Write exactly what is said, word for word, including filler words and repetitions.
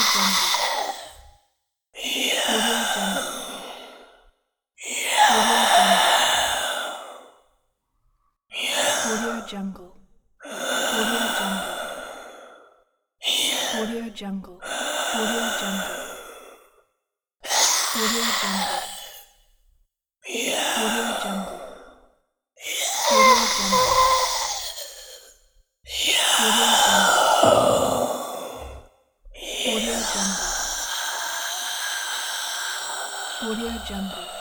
Jungle. Audio Jungle. Audio Jungle. Audio Jungle. Audio Jungle. Audio Jungle. Audio Jungle. Audio Jungle. Audio Jungle. Audio Jungle.